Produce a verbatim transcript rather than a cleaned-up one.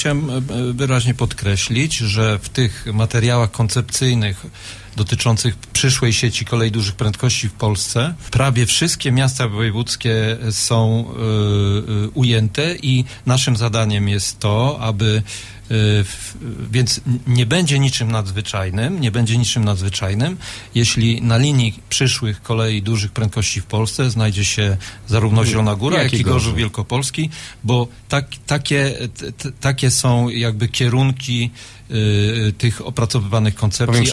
chciałem wyraźnie podkreślić, że w tych materiałach koncepcyjnych dotyczących przyszłej sieci kolei dużych prędkości w Polsce prawie wszystkie miasta wojewódzkie są y, y, ujęte i naszym zadaniem jest to, aby więc nie będzie niczym nadzwyczajnym, nie będzie niczym nadzwyczajnym, jeśli na linii przyszłych kolei dużych prędkości w Polsce znajdzie się zarówno Zielona Góra, jak i Gorzów Wielkopolski, bo tak, takie, t, takie są jakby kierunki y, tych opracowywanych koncepcji.